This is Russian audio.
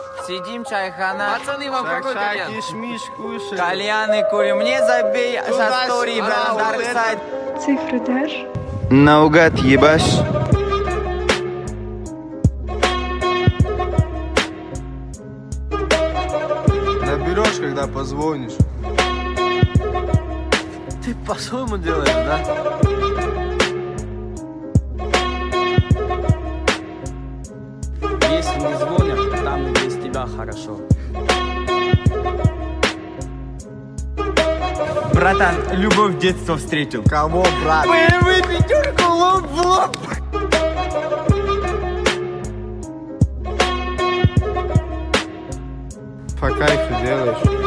Сидим, чайхана. Пацаны, вам какой кальян? Кишмиш кушай. Кальяны курим. Мне забей со стори, брат, Dark Side. Цифры дашь? Наугад ебашь. Наберешь, когда позвонишь. Ты по-своему делаешь, да? Если не звонят, там и без тебя хорошо. Братан, любовь детства встретил. Кого, брат? Боевые пятерку лоб в лоб. По кайфу делаешь.